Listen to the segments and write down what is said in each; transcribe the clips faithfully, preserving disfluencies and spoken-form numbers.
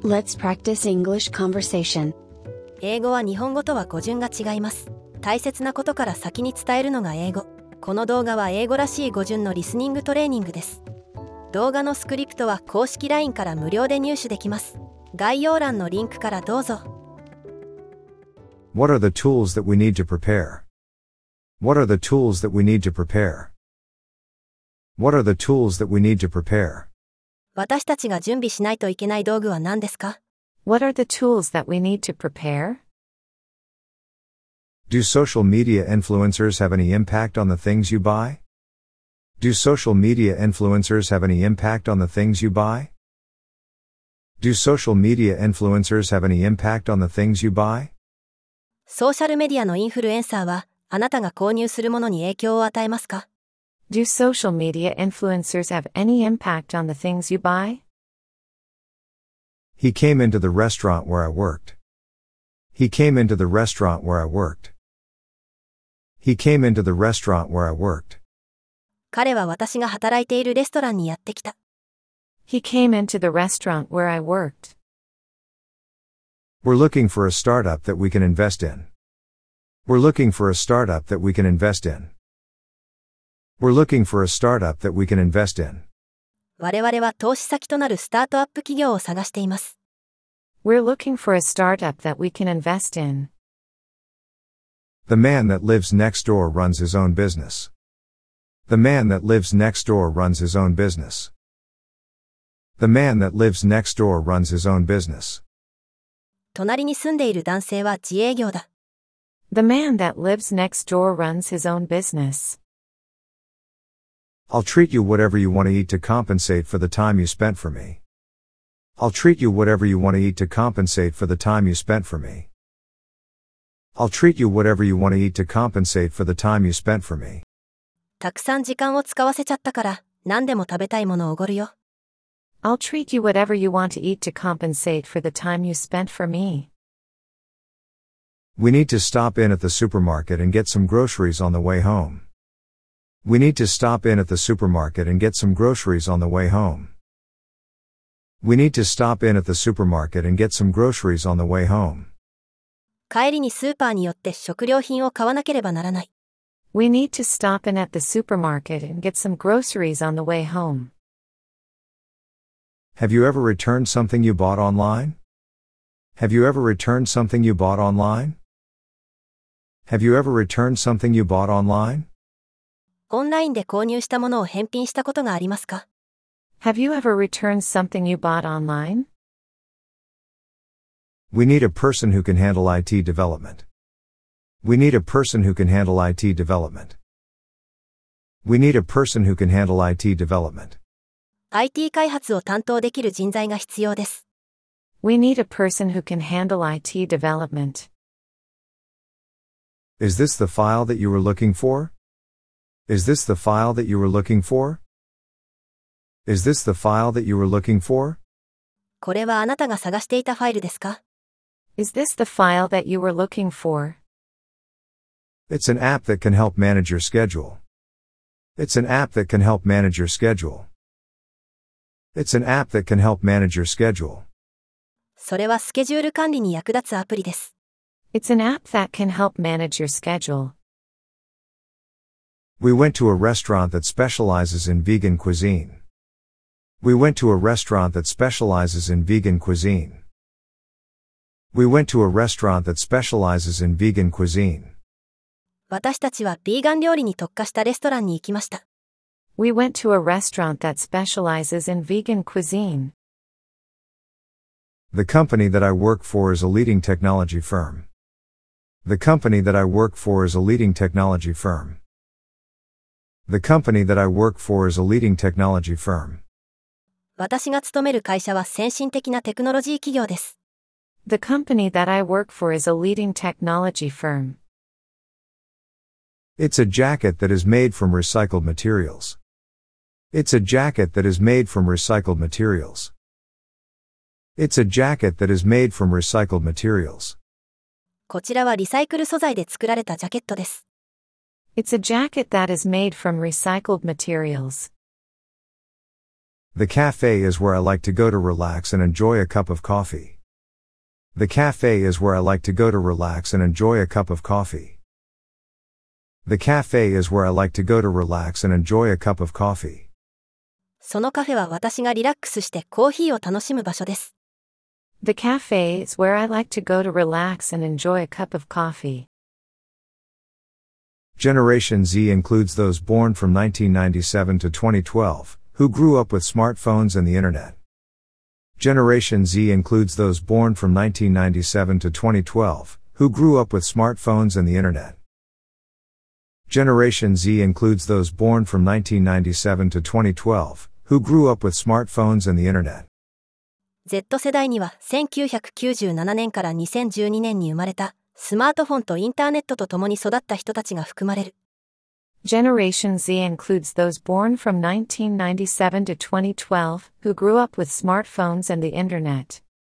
Let's practice English conversation. 英語は日本語とは語順が違います。大切なことから先に伝えるのが英語。この動画は英語らしい語順のリスニングトレーニングです。動画のスクリプトは公式 ライン から無料で入手できます。概要欄のリンクからどうぞ。 What are the tools that we need to prepare? What are the tools that we need to prepare? What are the tools that we need to prepare? 私たちが準備しないといけない道具は何ですか？ What are the tools that we need to prepare? Do social media influencers have any impact on the things you buy? Do social media influencers have any impact on the things you buy? Do social media influencers have any impact on the things you buy? ソーシャルメディアのインフルエンサーはあなたが購入するものに影響を与えますか？ Do social media influencers have any impact on the things you buy? He came into the restaurant where I worked. He came into the restaurant where I worked. He came into the restaurant where I worked. 彼は私が働いているレストランにやってきた。 He came into the restaurant where I worked. We're looking for a startup that we can invest in. We're looking for a startup that we can invest in. We're looking for a startup that we can invest in. 我々は投資先となるスタートアップ企業を探しています。 We're looking for a startup that we can invest in. The man that lives next door runs his own business. The man that lives next door runs his own business. The man that lives next door runs his own business. 隣に住んでいる男性は自営業だ。 The man that lives next door runs his own business. I'll treat you whatever you want to eat to compensate for the time you spent for me. I'll treat you whatever you want to eat to compensate for the time you spent for me. I'll treat you whatever you want to eat to compensate for the time you spent for me. たくさん時間を使わせちゃったから何でも食べたいものをおごるよ。 I'll treat you whatever you want to eat to compensate for the time you spent for me. We need to stop in at the supermarket and get some groceries on the way home. We need to stop in at the supermarket and get some groceries on the way home. We need to stop in at the supermarket and get some groceries on the way home. 帰りにスーパーに寄って食料品を買わなければならない。 We need to stop in at the supermarket and get some groceries on the way home. Have you ever returned something you bought online? Have you ever returned something you bought online? Have you ever returned something you bought online? オンラインで購入したものを返品したことがありますか？ Have you ever returned something you bought online? We need a person who can handle I T development. We need a person who can handle I T development. We need a person who can handle I T development. アイティー 開発を担当できる人材が必要です。 We need a person who can handle I T development. Is this the file that you were looking for? Is this the file that you were looking for? Is this the file that you were looking for? これはあなたが探していたファイルですか？ Is this the file that you were looking for? It's an app that can help manage your schedule. It's an app that can help manage your schedule. It's an app that can help manage your schedule. それはスケジュール管理に役立つアプリです。 It's an app that can help manage your schedule. We went to a restaurant that specializes in vegan cuisine. We went to a restaurant that specializes in vegan cuisine. We went to a restaurant that specializes in vegan cuisine. 私たちはビーガン料理に特化したレストランに行きました。 We went to a restaurant that specializes in vegan cuisine. The company that I work for is a leading technology firm. The company that I work for is a leading technology firm. The company that I work for is a leading technology firm. 私が勤める会社は先進的なテクノロジー企業です。 The company that I work for is a leading technology firm. It's a jacket that is made from recycled materials. It's a jacket that is made from recycled materials. It's a jacket that is made from recycled materials. こちらはリサイクル素材で作られたジャケットです。 It's a jacket that is made from recycled materials. The cafe is where I like to go to relax and enjoy a cup of coffee. The cafe is where I like to go to relax and enjoy a cup of coffee. The cafe is where I like to go to relax and enjoy a cup of coffee. そのカフェは私がリラックスしてコーヒーを楽しむ場所です。 The cafe is where I like to go to relax and enjoy a cup of coffee. Generation Z includes those born from nineteen ninety-seven to twenty twelve, who grew up with smartphones and the internet. Generation Z includes those born from nineteen ninety-seven to twenty twelve, who grew up with smartphones and the internet. Generation Z includes those born from nineteen ninety-seven to twenty twelve, who grew up with smartphones and the internet. Z 世代にはせんきゅうひゃくきゅうじゅうななねんからにせんじゅうにねんに生まれたスマートフォンとインターネットと共に育った人たちが含まれる。 Generation Z includes those born from nineteen ninety-seven to twenty twelve, who grew up with smartphones and the internet.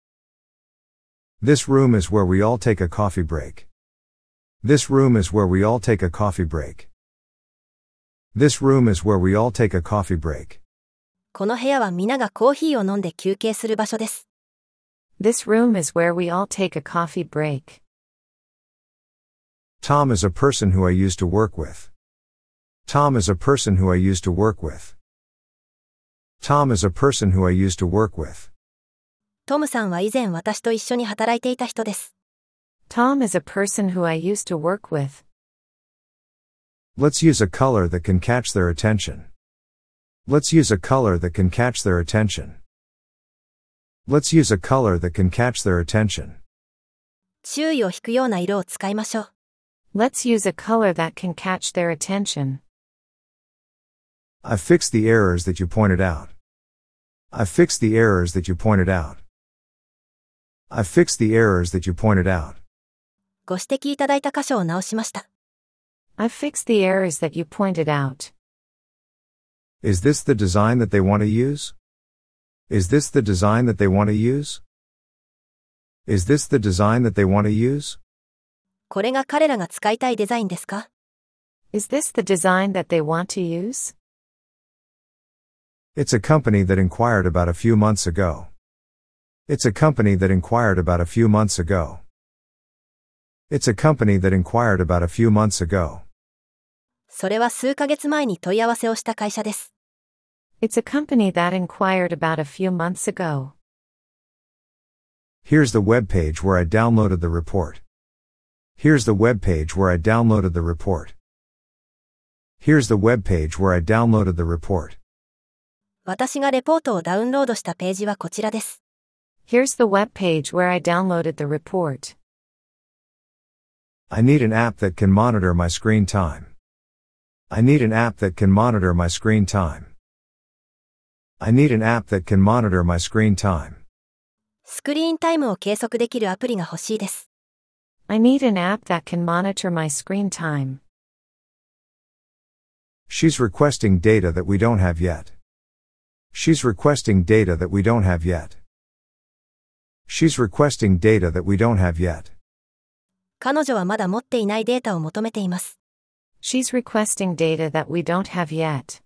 This room is where we all take a coffee break. This room is where we all take a coffee break. This room is where we all take a coffee break. この部屋は皆がコーヒーを飲んで休憩する場所です。 This room is where we all take a coffee break. Tom is a person who I used to work with. Tom is a person who I used to work with. Tom is a person who I used to work with. トムさんは以前私と一緒に働いていた人です。 Tom is a person who I used to work with. Let's use a color that can catch their attention. Let's use a color that can catch their attention. Let's use a color that can catch their attention. 注意を引くような色を使いましょう。 Let's use a color that can catch their attention. I've fixed the errors that you pointed out. I've fixed the errors that you pointed out. I've fixed the errors that you pointed out. ご指摘いただいた箇所を直しました。 I've fixed the errors that you pointed out. Is this the design that they want to use? Is this the design that they want to use? Is this the design that they want to use? これが彼らが使いたいデザインですか？ Is this the design that they want to use? It's a company that inquired about a few months ago. It's a company that inquired about a few months ago. It's a company that inquired about a few months ago. それは数ヶ月前に問い合わせをした会社です。 It's a company that inquired about a few months ago. Here's the web page where I downloaded the report. Here's the web page where I downloaded the report. Here's the web page where I downloaded the report. 私がレポートをダウンロードしたページはこちらです。 Here's the web page where I downloaded the report. I need an app that can monitor my screen time. I need an app that can monitor my screen time. I need an app that can monitor my screen time. スクリーンタイムを計測できるアプリが欲しいです。 I need an app that can monitor my screen time. She's requesting data that we don't have yet. She's requesting data that we don't have yet. She's requesting data that we don't have yet. 彼女はまだ持っていないデータを求めています。 She's requesting data that we don't have yet.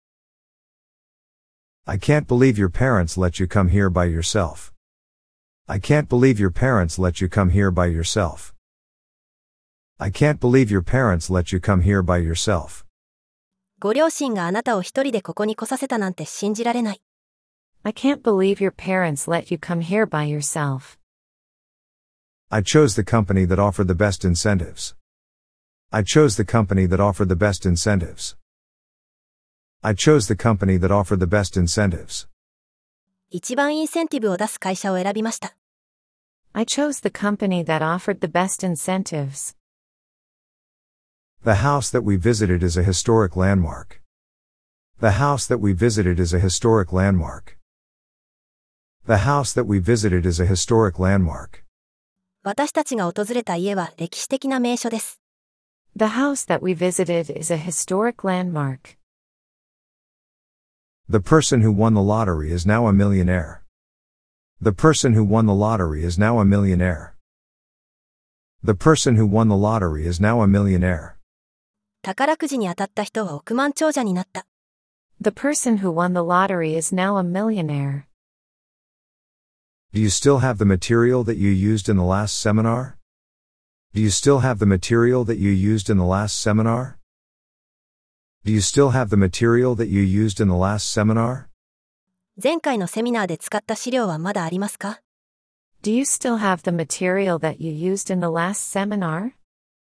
I can't believe your parents let you come here by yourself. I can't believe your parents let you come here by yourself. I can't believe your parents let you come here by yourself. ご両親があなたを一人でここに来させたなんて信じられない。 I can't believe your parents let you come here by yourself. I chose the company that offered the best incentives. I chose the company that offered the best incentives. I chose the company that offered the best incentives. 一番インセンティブを出す会社を選びました。 I chose the company that offered the best incentives. The house that we visited is a historic landmark. The house that we visited is a historic landmark. The house that we visited is a historic landmark. 私たちが訪れた家は歴史的な名所です。 The house that we visited is a historic landmark. The person who won the lottery is now a millionaire. The person who won the lottery is now a millionaire. The person who won the lottery is now a millionaire. 宝くじに当たった人は億万長者になった。 The person who won the lottery is now a millionaire. Do you still have the material that you used in the last seminar? Do you still have the material that you used in the last seminar? Do you still have the material that you used in the last seminar? 前回のセミナーで使った資料はまだありますか？ Do you still have the material that you used in the last seminar?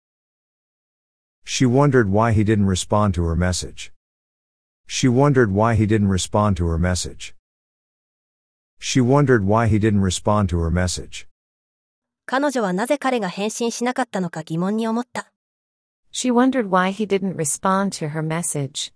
She wondered why he didn't respond to her message. She wondered why he didn't respond to her message. She wondered why he didn't respond to her message. 彼女はなぜ彼が返信しなかったのか疑問に思った。 She wondered why he didn't respond to her message.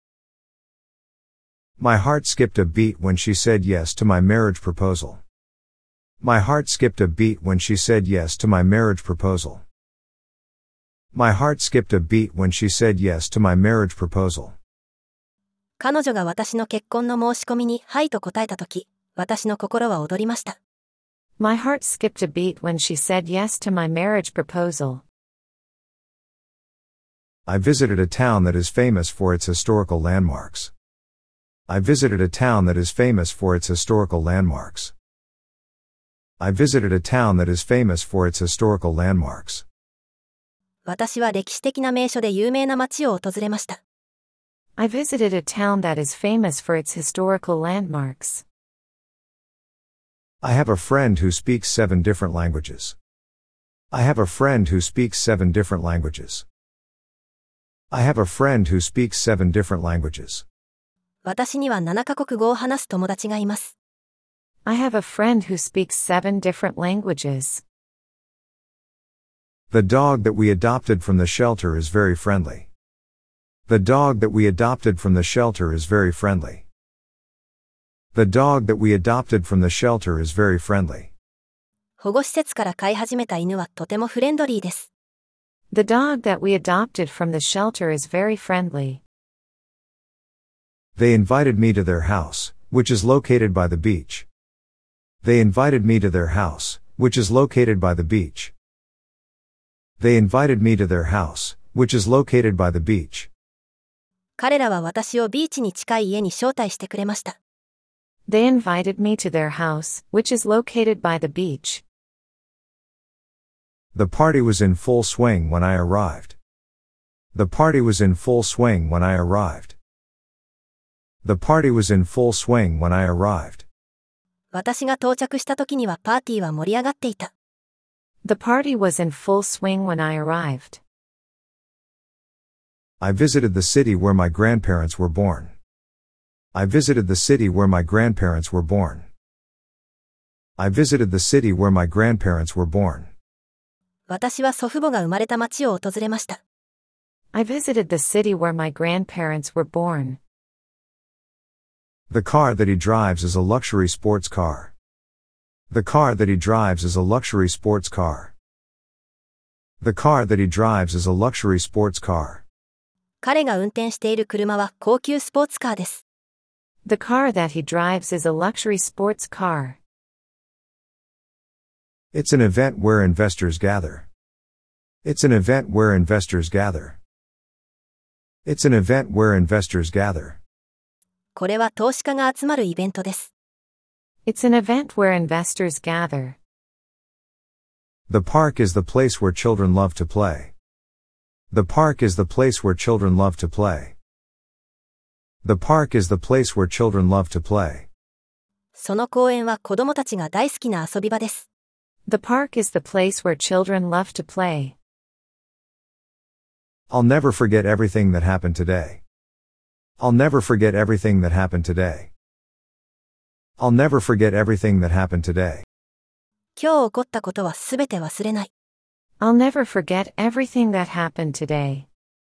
My heart skipped a beat when she said yes to my marriage proposal. My heart skipped a beat when she said yes to my marriage proposal. My heart skipped a beat when she said yes to my marriage proposal. 彼女が私の結婚の申し込みにはいと答えたとき、私の心は躍りました。 My heart skipped a beat when she said yes to my marriage proposal. I visited a town that is famous for its historical landmarks. I visited a town that is famous for its historical landmarks. I visited a town that is famous for its historical landmarks. 私は歴史的な名所で有名な町を訪れました。 I visited a town that is famous for its historical landmarks. I have a friend who speaks seven different languages. I have a friend who speaks seven different languages. I have a friend who speaks seven different languages. 私にはななカ国語を話す友達がいます。 I have a friend who speaks seven different languages. The dog that we adopted from the shelter is very friendly. The dog that we adopted from the shelter is very friendly. The dog that we adopted from the shelter is very friendly. 保護施設から飼い始めた犬はとてもフレンドリーです。 The dog that we adopted from the shelter is very friendly. They invited me to their house, which is located by the beach. They invited me to their house, which is located by the beach. They invited me to their house, which is located by the beach. 彼らは私をビーチに近い家に招待してくれました。 They invited me to their house, which is located by the beach. The party was in full swing when I arrived. The party was in full swing when I arrived. The party was in full swing when I arrived. 私が到着した時にはパーティーは盛り上がっていた。 The party was in full swing when I arrived. I visited the city where my grandparents were born. I visited the city where my grandparents were born. I visited the city where my grandparents were born. 私は祖父母が生まれた町を訪れました。 I visited the city where my grandparents were born. The car that he drives is a luxury sports car. The car that he drives is a luxury sports car. The car that he drives is a luxury sports car. 彼が運転している車は高級スポーツカーです。 The car that he drives is a luxury sports car. It's an event where investors gather. It's an event where investors gather. It's an event where investors gather. これは投資家が集まるイベントです。 It's an event where investors gather. The park is the place where children love to play. The park is the place where children love to play. The park is the place where children love to play. その公園は子供たちが大好きな遊び場です。 The park is the place where children love to play. I'll never forget everything that happened today. I'll never forget everything that happened today. I'll never forget everything that happened today. 今日起こったことはすべて忘れない。 I'll never forget everything that happened today.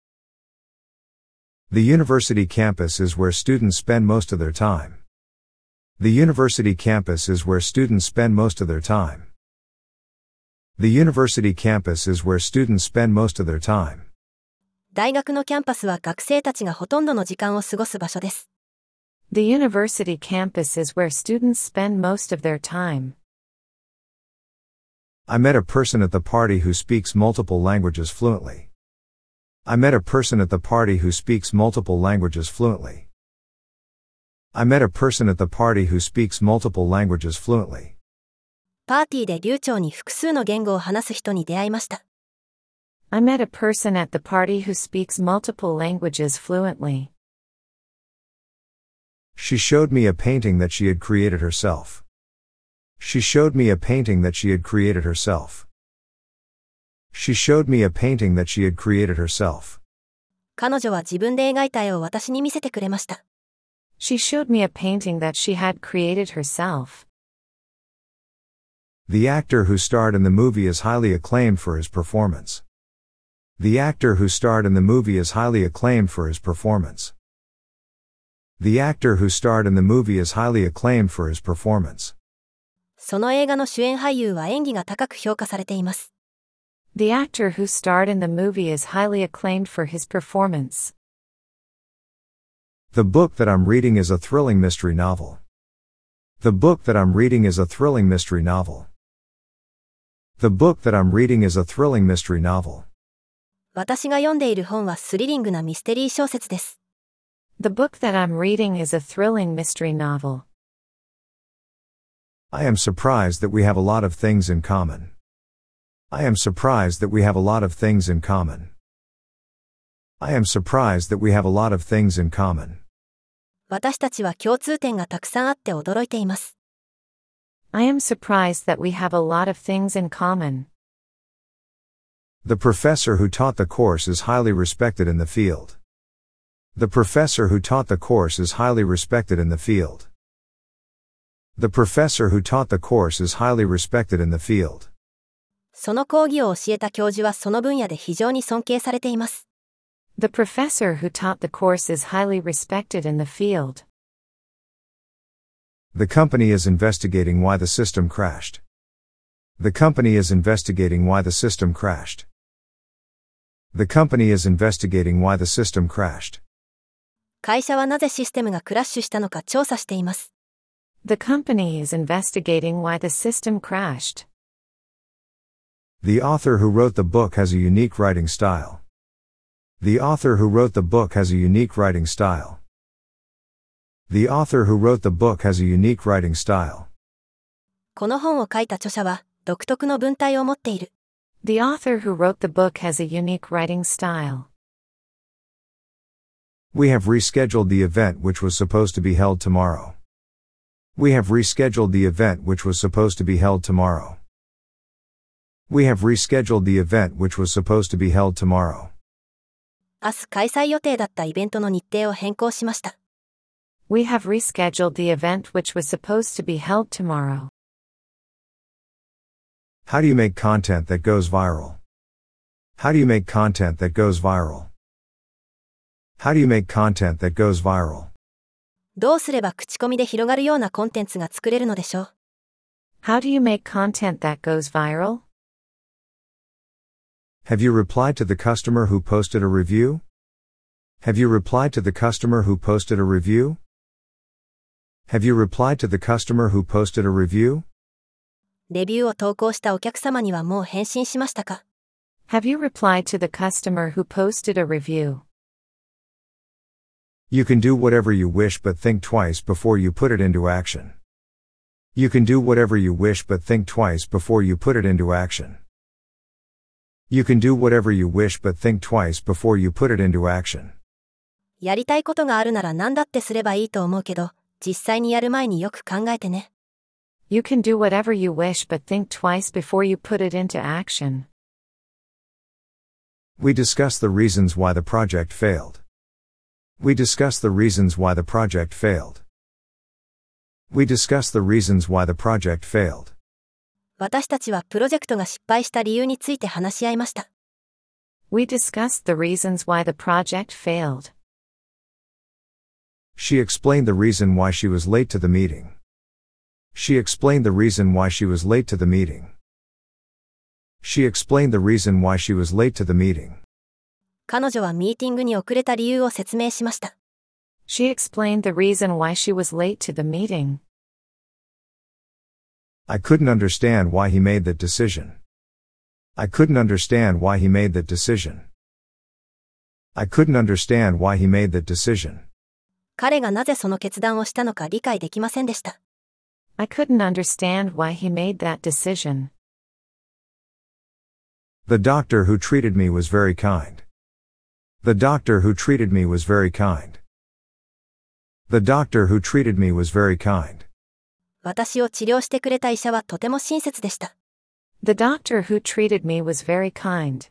The university campus is where students spend most of their time. The university campus is where students spend most of their time. The university campus is where students spend most of their time. 大学のキャンパスは学生たちがほとんどの時間を過ごす場所です。 The university campus is where students spend most of their time. I met a person at the party who speaks multiple languages fluently. I met a person at the party who speaks multiple languages fluently. I met a person at the party who speaks multiple languages fluently. パーティーで流暢に複数の言語を話す人に出会いました。 I met a person at the party who speaks multiple languages fluently. She showed me a painting that she had created herself. She showed me a painting that she had created herself. She showed me a painting that she had created herself. 彼女は自分で描いた絵を私に見せてくれました。 She showed me a painting that she had created herself. The actor who starred in the movie is highly acclaimed for his performance. The actor who starred in the movie is highly acclaimed for his performance. The actor who starred in the movie is highly acclaimed for his performance. その映画の主演俳優は演技が高く評価されています。 The actor who starred in the movie is highly acclaimed for his performance. The book that I'm reading is a thrilling mystery novel. The book that I'm reading is a thrilling mystery novel. The book that I'm reading is a thrilling mystery novel. 私が読んでいる本はスリリングなミステリー小説です。 The book that I'm reading is a thrilling mystery novel. I am surprised that we have a lot of things in common. I am surprised that we have a lot of things in common. I am surprised that we have a lot of things in common. 私たちは共通点がたくさんあって驚いています。 I am surprised that we have a lot of things in common. The professor who taught the course is highly respected in the field. The professor who taught the course is highly respected in the field. The professor who taught the course is highly respected in the field. その講義を教えた教授はその分野で非常に尊敬されています。 The professor who taught the course is highly respected in the field. The company is investigating why the system crashed. The company is investigating why the system crashed. The company is investigating why the system crashed. 会社はなぜシステムがクラッシュしたのか調査しています。 The company is investigating why the system crashed. The author who wrote the book has a unique writing style. The author who wrote the book has a unique writing style. The author who wrote the book has a unique writing style. この本を書いた著者は独特の文体を持っている。 The author who wrote the book has a unique writing style. We have rescheduled the event which was supposed to be held tomorrow. We have rescheduled the event which was supposed to be held tomorrow. We have rescheduled the event which was supposed to be held tomorrow. 明日開催予定だったイベントの日程を変更しました。 We have rescheduled the event which was supposed to be held tomorrow. How do you make content that goes viral? How do you make content that goes viral? How do you make content that goes viral? どうすれば口コミで広がるようなコンテンツが作れるのでしょう。 How do you make content that goes viral? Have you replied to the customer who posted a review? Have you replied to the customer who posted a review? Have you replied to the customer who posted a review? レビューを投稿したお客様にはもう返信しましたか？ Have you replied to the customer who posted a review? You can do whatever you wish but think twice before you put it into action. You can do whatever you wish but think twice before you put it into action. You can do whatever you wish but think twice before you put it into action. やりたいことがあるなら何だってすればいいと思うけど、実際にやる前によく考えてね。 You can do whatever you wish but think twice before you put it into action. We discuss the reasons why the project failed. We discuss the reasons why the project failed. We discuss the reasons why the project failed. 私たちはプロジェクトが失敗した理由について話し合いました。 We discussed the reasons why the project failed. She explained the reason why she was late to the meeting. She explained the reason why she was late to the meeting. She explained the reason why she was late to the meeting. 彼女はミーティングに遅れた理由を説明しました。 She explained the reason why she was late to the meeting. I couldn't understand why he made that decision. I couldn't understand why he made that decision. I couldn't understand why he made that decision. 彼がなぜその決断をしたのか理解できませんでした。 I couldn't understand why he made that decision. The doctor who treated me was very kind. The doctor who treated me was very kind. The doctor who treated me was very kind. 私を治療してくれた医者はとても親切でした。 The doctor who treated me was very kind.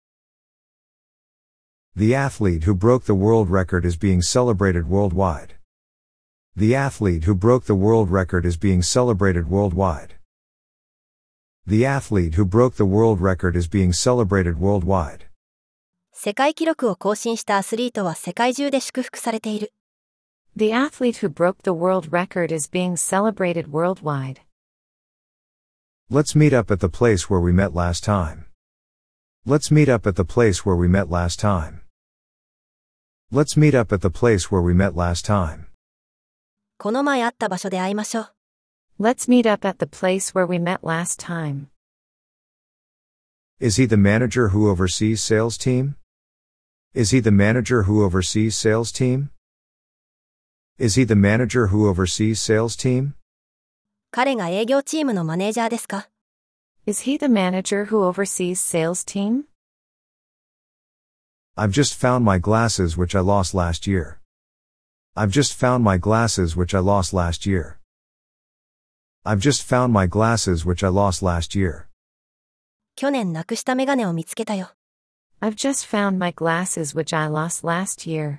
The athlete who broke the world record is being celebrated worldwide. The athlete who broke the world record is being celebrated worldwide. The athlete who broke the world record is being celebrated worldwide. 世界記録を更新したアスリートは世界中で祝福されている。 The athlete who broke the world record is being celebrated worldwide. Let's meet up at the place where we met last time. Let's meet up at the place where we met last time. Let's meet up at the place where we met last time. この前会った場所で会いましょう。 Let's meet up at the place where we met last time. Is he the manager who oversees sales team? Is he the manager who oversees sales team? Is he the manager who oversees sales team? 彼が営業チームのマネージャーですか？ Is he the manager who oversees sales team? I've just found my glasses which I lost last year. I've just found my glasses which I lost last year. I've just found my glasses which I lost last year. 去年なくしたメガネを見つけたよ。 I've just found my glasses which I lost last year.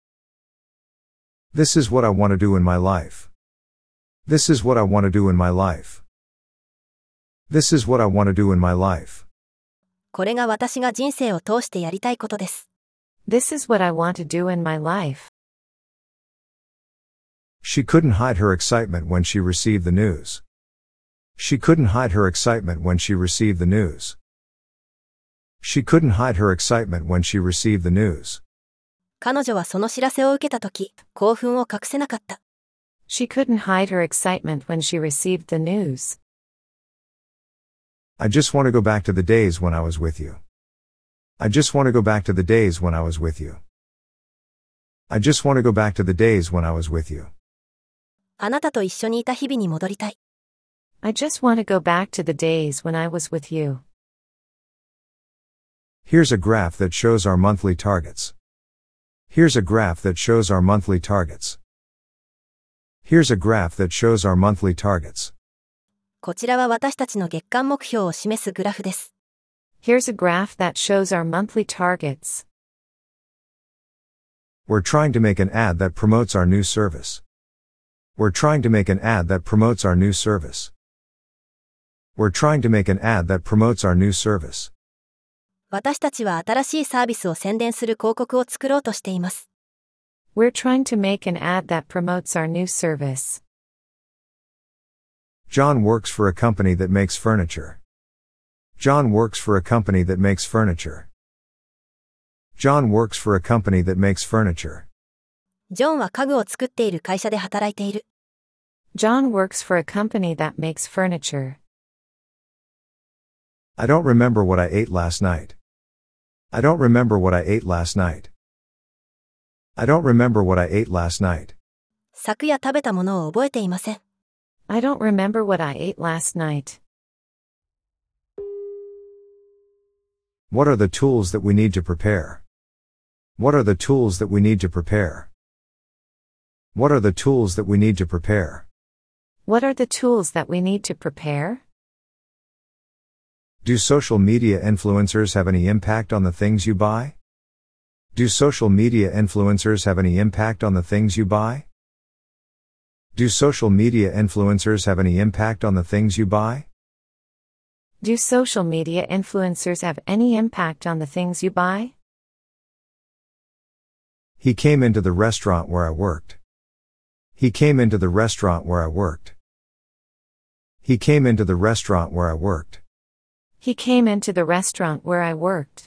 This is what I want to do in my life. This is what I want to do in my life. This is what I want to do in my life. これが私が人生を通してやりたいことです。 This is what I want to do in my life. She couldn't hide her excitement when she received the news. She couldn't hide her excitement when she received the news. She couldn't hide her excitement when she received the news. 彼女はその知らせを受けたとき、興奮を隠せなかった。 She couldn't hide her excitement when she received the news. I just want to go back to the days when I was with you. I just want to go back to the days when I was with you. I just want to go back to the days when I was with you. あなたと一緒にいた日々に戻りたい。 I just want to go back to the days when I was with you. Here's a graph that shows our monthly targets. Here's a graph that shows our monthly targets. Here's a graph that shows our monthly targets. こちらは私たちの月間目標を示すグラフです。 Here's a graph that shows our monthly targets. We're trying to make an ad that promotes our new service. We're trying to make an ad that promotes our new service. We're trying to make an ad that promotes our new service. 私たちは新しいサービスを宣伝する広告を作ろうとしています。 We're trying to make an ad that promotes our new service. John works for a company that makes furniture. John works for a company that makes furniture. John works for a company that makes furniture. ジョンは家具を作っている会社で働いている。 John works for a company that makes furniture. I don't remember what I ate last night. I don't remember what I ate last night. I don't remember what I ate last night. 昨夜食べたものを覚えていません。 I don't remember what I ate last night. What are the tools that we need to prepare? What are the tools that we need to prepare? What are the tools that we need to prepare? What are the tools that we need to prepare? Do social media influencers have any impact on the things you buy? Do social media influencers have any impact on the things you buy? Do social media influencers have any impact on the things you buy? Do social media influencers have any impact on the things you buy? He came into the restaurant where I worked. He came into the restaurant where I worked. He came into the restaurant where I worked. He came into the restaurant where I worked.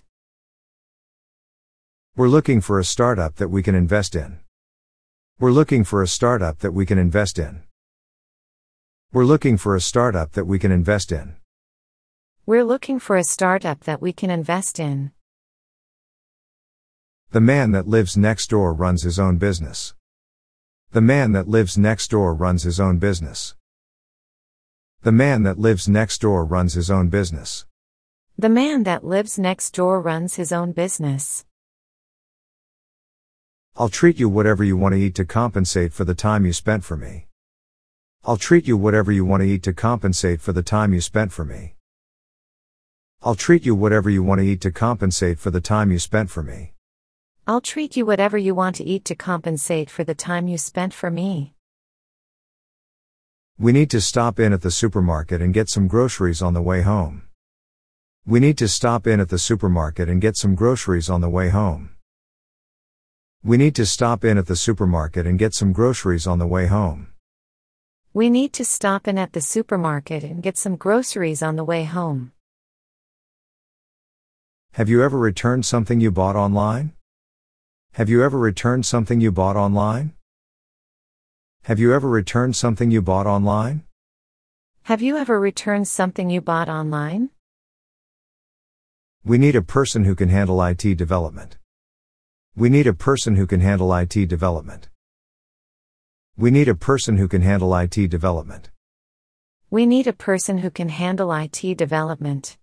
We're looking for a startup that we can invest in. We're looking for a startup that we can invest in. We're looking for a startup that we can invest in. We're looking for a startup that we can invest in. The man that lives next door runs his own business. The man that lives next door runs his own business. The man that lives next door runs his own business. The man that lives next door runs his own business. I'll treat you whatever you want to eat to compensate for the time you spent for me. I'll treat you whatever you want to eat to compensate for the time you spent for me. I'll treat you whatever you want to eat to compensate for the time you spent for me. I'll treat you whatever you want to eat to compensate for the time you spent for me. We need to stop in at the supermarket and get some groceries on the way home. We need to stop in at the supermarket and get some groceries on the way home. We need to stop in at the supermarket and get some groceries on the way home. We need to stop in at the supermarket and get some groceries on the way home. Have you ever returned something you bought online? Have you ever returned something you bought online? Have you ever returned something you bought online? Have you ever returned something you bought online? We need a person who can handle I T development. We need a person who can handle I T development. We need a person who can handle I T development. We need a person who can handle I T development.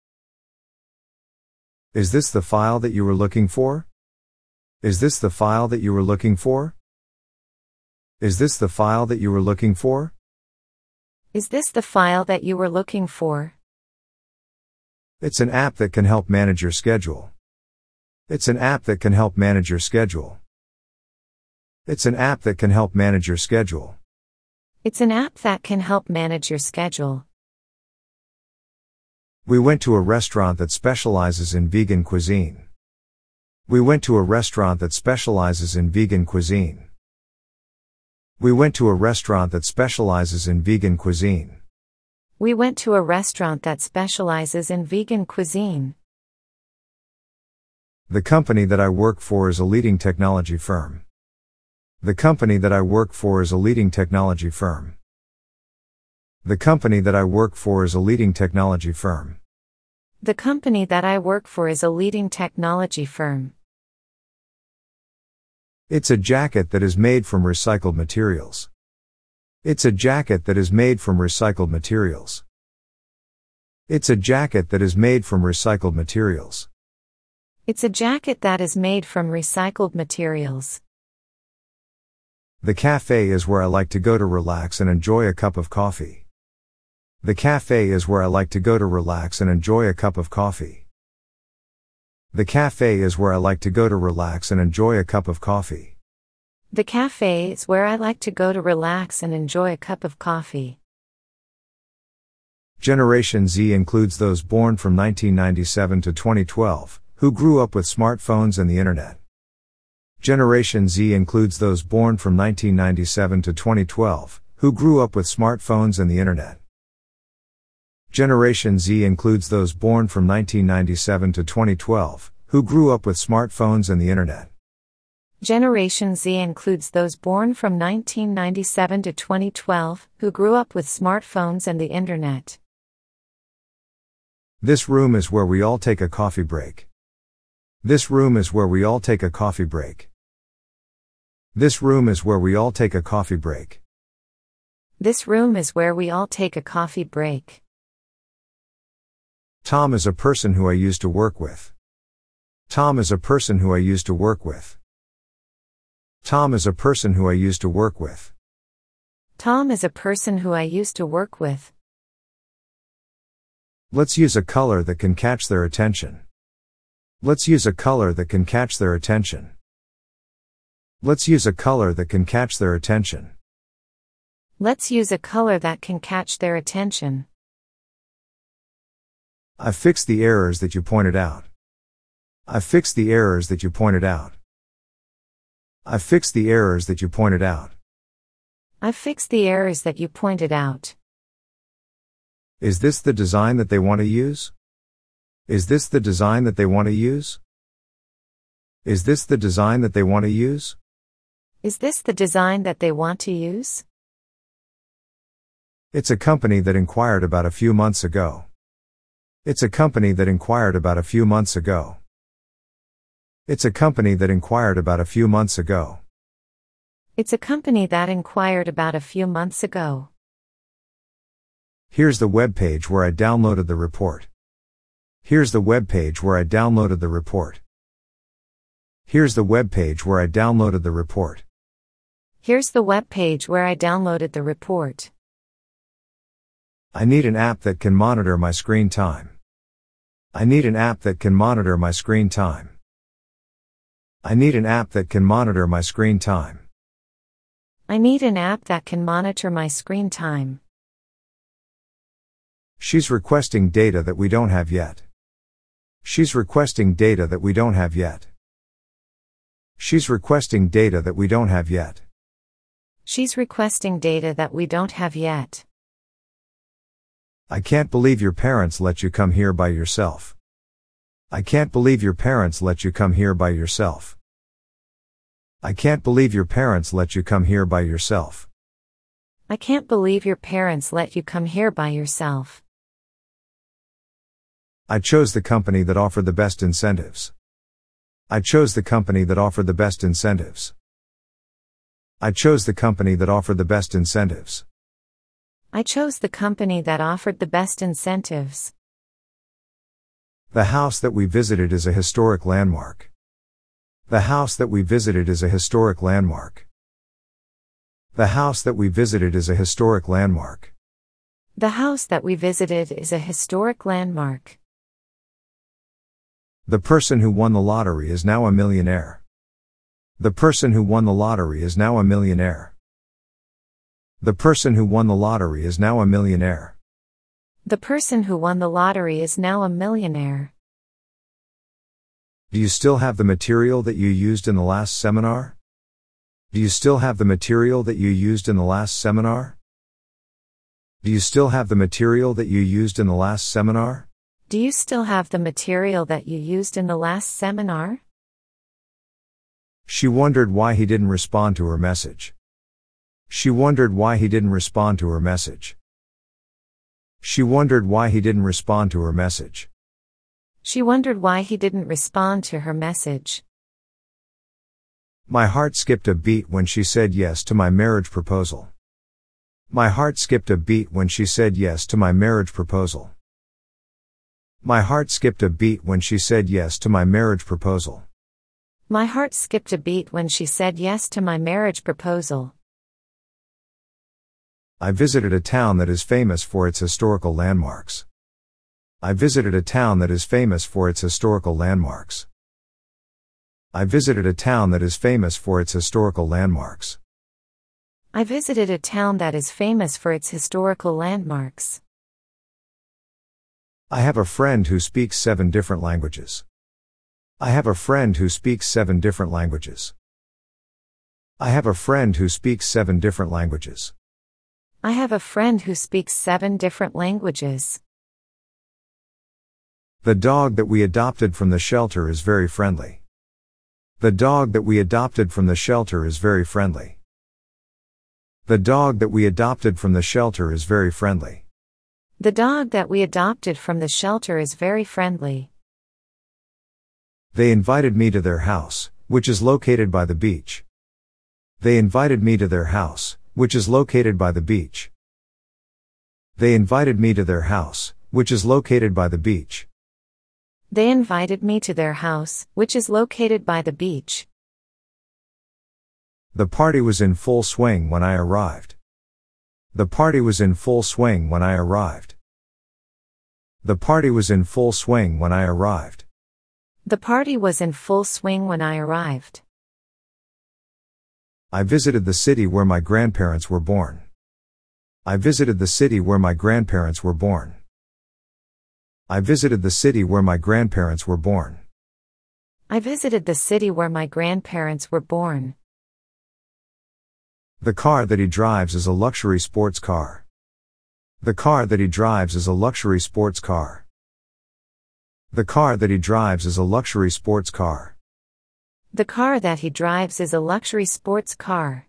Is this the file that you were looking for? Is this the file that you were looking for? Is this the file that you were looking for? Is this the file that you were looking for? It's an app that can help manage your schedule. It's an app that can help manage your schedule. It's an app that can help manage your schedule. It's an app that can help manage your schedule. We went to a restaurant that specializes in vegan cuisine. We went to a restaurant that specializes in vegan cuisine. We went to a restaurant that specializes in vegan cuisine. We went to a restaurant that specializes in vegan cuisine. The company that I work for is a leading technology firm. The company that I work for is a leading technology firm. The company that I work for is a leading technology firm. The company that I work for is a leading technology firm. It's a jacket that is made from recycled materials. It's a jacket that is made from recycled materials. It's a jacket that is made from recycled materials. It's a jacket that is made from recycled materials. The cafe is where I like to go to relax and enjoy a cup of coffee. The cafe is where I like to go to relax and enjoy a cup of coffee. The cafe is where I like to go to relax and enjoy a cup of coffee. The cafe is where I like to go to relax and enjoy a cup of coffee. Generation Z includes those born from nineteen ninety-seven to twenty twelve, who grew up with smartphones and the internet. Generation Z includes those born from nineteen ninety-seven to twenty twelve, who grew up with smartphones and the internet. Generation Z includes those born from nineteen ninety-seven to twenty twelve, who grew up with smartphones and the internet. Generation Z includes those born from nineteen ninety-seven to twenty twelve, who grew up with smartphones and the internet. This room is where we all take a coffee break. This room is where we all take a coffee break. This room is where we all take a coffee break. This room is where we all take a coffee break. Tom is a person who I used to work with. Tom is a person who I used to work with. Tom is a person who I used to work with. Tom is a person who I used to work with. Let's use a color that can catch their attention. Let's use a color that can catch their attention. Let's use a color that can catch their attention. Let's use a color that can catch their attention. I fixed the errors that you pointed out. I fixed the errors that you pointed out. I fixed the errors that you pointed out. I fixed the errors that you pointed out. Is this the design that they want to use? Is this the design that they want to use? Is this the design that they want to use? Is this the design that they want to use? It's a company that inquired about a few months ago. It's a company that inquired about a few months ago. It's a company that inquired about a few months ago. It's a company that inquired about a few months ago. Here's the web page where I downloaded the report. Here's the web page where I downloaded the report. Here's the web page where I downloaded the report. Here's the web page where I downloaded the report. I need an app that can monitor my screen time. I need an app that can monitor my screen time. I need an app that can monitor my screen time. I need an app that can monitor my screen time. She's requesting data that we don't have yet. She's requesting data that we don't have yet. She's requesting data that we don't have yet. She's requesting data that we don't have yet. I can't believe your parents let you come here by yourself. I can't believe your parents let you come here by yourself. I can't believe your parents let you come here by yourself. I can't believe your parents let you come here by yourself. I chose the company that offered the best incentives. I chose the company that offered the best incentives. I chose the company that offered the best incentives. I chose the company that offered the best incentives. The house that we visited is a historic landmark. The house that we visited is a historic landmark. The house that we visited is a historic landmark. The house that we visited is a historic landmark. The person who won the lottery is now a millionaire. The person who won the lottery is now a millionaire. The person who won the lottery is now a millionaire. The person who won the lottery is now a millionaire. Do you still have the material that you used in the last seminar? Do you still have the material that you used in the last seminar? Do you still have the material that you used in the last seminar? Do you still have the material that you used in the last seminar? She wondered why he didn't respond to her message. She wondered why he didn't respond to her message. She wondered why he didn't respond to her message. She wondered why he didn't respond to her message. My heart skipped a beat when she said yes to my marriage proposal. My heart skipped a beat when she said yes to my marriage proposal. My heart skipped a beat when she said yes to my marriage proposal. My heart skipped a beat when she said yes to my marriage proposal. I visited a town that is famous for its historical landmarks. I visited a town that is famous for its historical landmarks. I visited a town that is famous for its historical landmarks. I visited a town that is famous for its historical landmarks. I have a friend who speaks seven different languages. I have a friend who speaks seven different languages. I have a friend who speaks seven different languages. I have a friend who speaks seven different languages. The dog that we adopted from the shelter is very friendly. The dog that we adopted from the shelter is very friendly. The dog that we adopted from the shelter is very friendly. The dog that we adopted from the shelter is very friendly. They invited me to their house, which is located by the beach. They invited me to their house, which is located by the beach. They invited me to their house, which is located by the beach. They invited me to their house, which is located by the beach. The party was in full swing when I arrived. The party was in full swing when I arrived. The party was in full swing when I arrived. The party was in full swing when I arrived. I visited the city where my grandparents were born. I visited the city where my grandparents were born. I visited the city where my grandparents were born. I visited the city where my grandparents were born. The car that he drives is a luxury sports car. The car that he drives is a luxury sports car. The car that he drives is a luxury sports car. The car that he drives is a luxury sports car.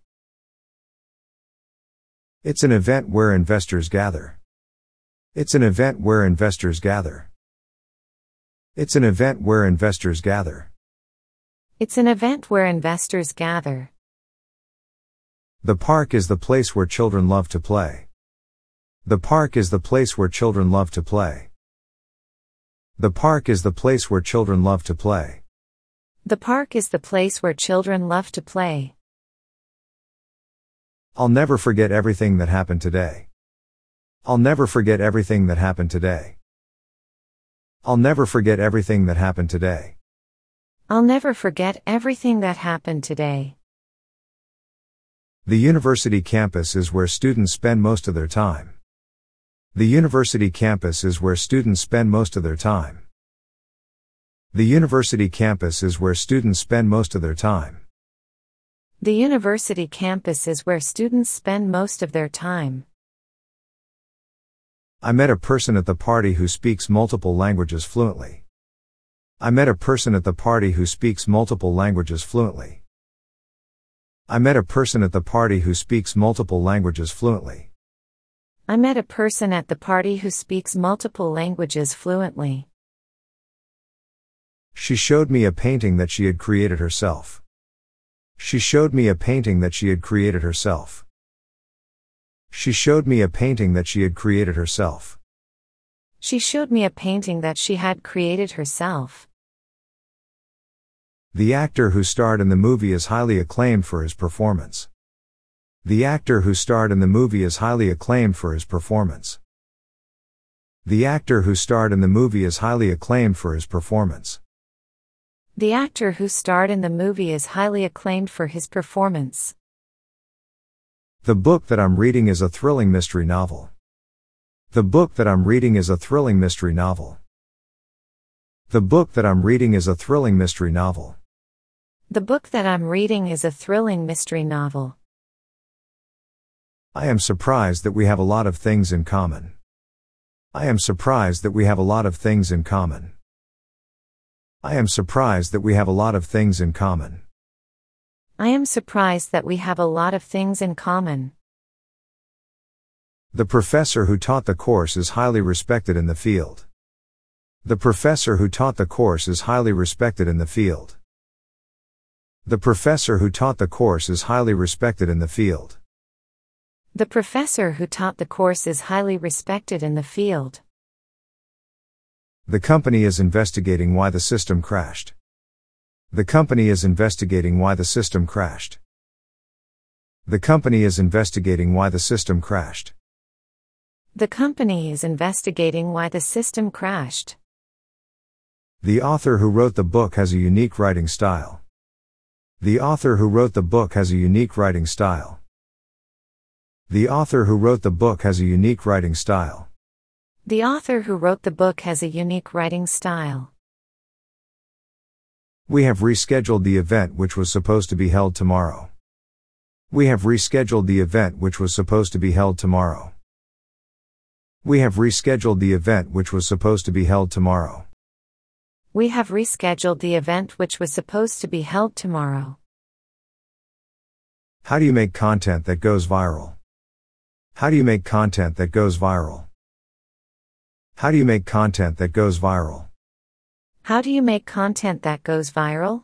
It's an event where investors gather. It's an event where investors gather. It's an event where investors gather. It's an event where investors gather. The park is the place where children love to play. The park is the place where children love to play. The park is the place where children love to play. The park is the place where children love to play. I'll never forget everything that happened today. I'll never forget everything that happened today. I'll never forget everything that happened today. I'll never forget everything that happened today. The university campus is where students spend most of their time. The university campus is where students spend most of their time. The university campus is where students spend most of their time. The university campus is where students spend most of their time. I met a person at the party who speaks multiple languages fluently. I met a person at the party who speaks multiple languages fluently. I met a person at the party who speaks multiple languages fluently. I met a person at the party who speaks multiple languages fluently. She showed me a painting that she had created herself. She showed me a painting that she had created herself. She showed me a painting that she had created herself. She showed me a painting that she had created herself. The actor who starred in the movie is highly acclaimed for his performance. The actor who starred in the movie is highly acclaimed for his performance. The actor who starred in the movie is highly acclaimed for his performance. The actor who starred in the movie is highly acclaimed for his performance. The book that I'm reading is a thrilling mystery novel. The book that I'm reading is a thrilling mystery novel. The book that I'm reading is a thrilling mystery novel. The book that I'm reading is a thrilling mystery novel. I am surprised that we have a lot of things in common. I am surprised that we have a lot of things in common. I am surprised that we have a lot of things in common. I am surprised that we have a lot of things in common. The professor who taught the course is highly respected in the field. The professor who taught the course is highly respected in the field. The professor who taught the course is highly respected in the field. The professor who taught the course is highly respected in the field. The company is investigating why the system crashed. The company is investigating why the system crashed. The company is investigating why the system crashed. The company is investigating why the system crashed. The author who wrote the book has a unique writing style. The author who wrote the book has a unique writing style. The author who wrote the book has a unique writing style. The author who wrote the book has a unique writing style. We have rescheduled the event which was supposed to be held tomorrow. We have rescheduled the event which was supposed to be held tomorrow. We have rescheduled the event which was supposed to be held tomorrow. We have rescheduled the event which was supposed to be held tomorrow. How do you make content that goes viral? How do you make content that goes viral? How do you make content that goes viral? How do you make content that goes viral?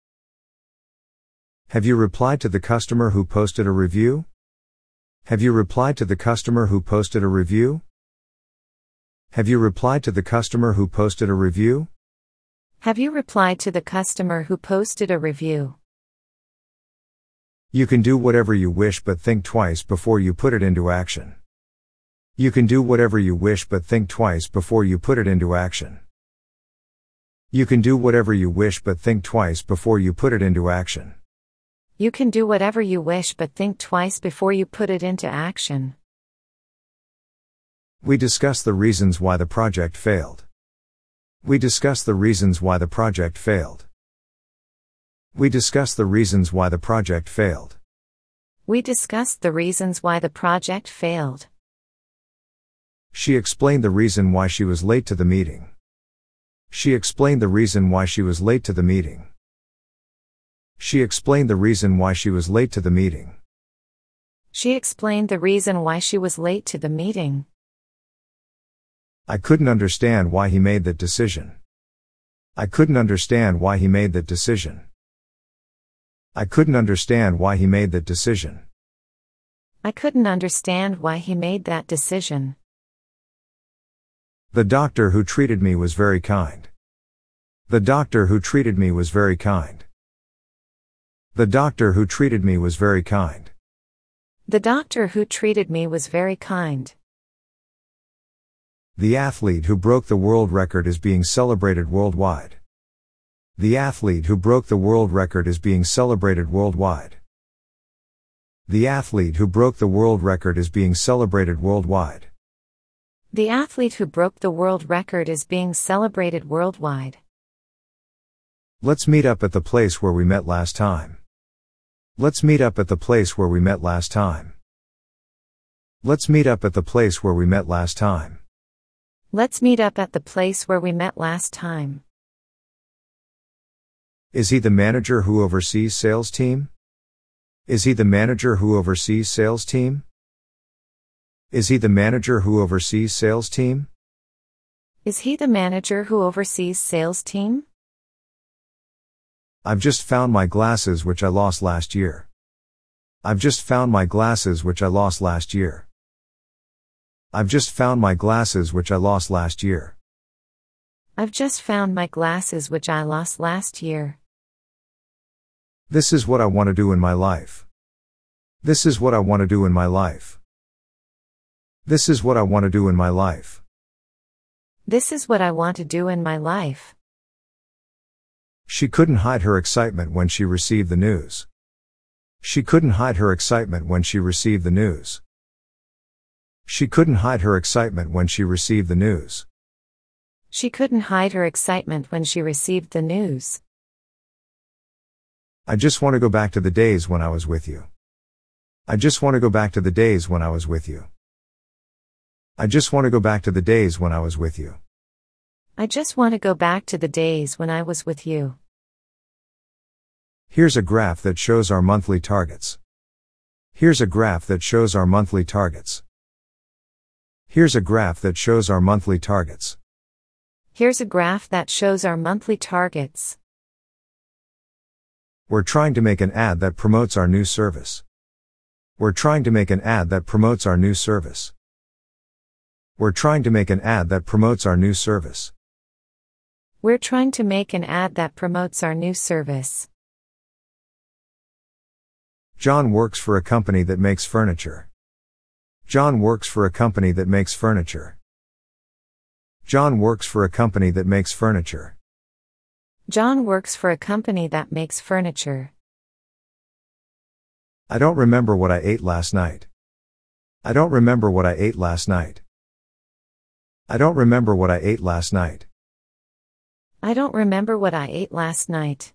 Have you replied to the customer who posted a review? Have you replied to the customer who posted a review? Have you replied to the customer who posted a review? Have you replied to the customer who posted a review? You can do whatever you wish but think twice before you put it into action. You can do whatever you wish but think twice before you put it into action. You can do whatever you wish but think twice before you put it into action. You can do whatever you wish but think twice before you put it into action. We discuss the reasons why the project failed. We discuss the reasons why the project failed. We discuss the reasons why the project failed. We discussed the reasons why the project failed. She explained the reason why she was late to the meeting. She explained the reason why she was late to the meeting. She explained the reason why she was late to the meeting. She explained the reason why she was late to the meeting. I couldn't understand why he made that decision. I couldn't understand why he made that decision. I couldn't understand why he made that decision. I couldn't understand why he made that decision. The doctor who treated me was very kind. The doctor who treated me was very kind. The doctor who treated me was very kind. The doctor who treated me was very kind. The athlete who broke the world record is being celebrated worldwide. The athlete who broke the world record is being celebrated worldwide. The athlete who broke the world record is being celebrated worldwide. The athlete who broke the world record is being celebrated worldwide. Let's meet up at the place where we met last time. Let's meet up at the place where we met last time. Let's meet up at the place where we met last time. Let's meet up at the place where we met last time. Is he the manager who oversees sales team? Is he the manager who oversees sales team? Is he the manager who oversees sales team? Is he the manager who oversees sales team? I've just found my glasses which I lost last year. I've just found my glasses which I lost last year. I've just found my glasses which I lost last year. I've just found my glasses which I lost last year. This is what I want to do in my life. This is what I want to do in my life. This is what I want to do in my life. This is what I want to do in my life. She couldn't hide her excitement when she received the news. She couldn't hide her excitement when she received the news. She couldn't hide her excitement when she received the news. She couldn't hide her excitement when she received the news. I just want to go back to the days when I was with you. I just want to go back to the days when I was with you. I just want to go back to the days when I was with you. I just want to go back to the days when I was with you. Here's a graph that shows our monthly targets. Here's a graph that shows our monthly targets. Here's a graph that shows our monthly targets. Here's a graph that shows our monthly targets. We're trying to make an ad that promotes our new service. We're trying to make an ad that promotes our new service. We're trying to make an ad that promotes our new service. We're trying to make an ad that promotes our new service. John works for a company that makes furniture. John works for a company that makes furniture. John works for a company that makes furniture. John works for a company that makes furniture. I don't remember what I ate last night. I don't remember what I ate last night. I don't remember what I ate last night. I don't remember what I ate last night.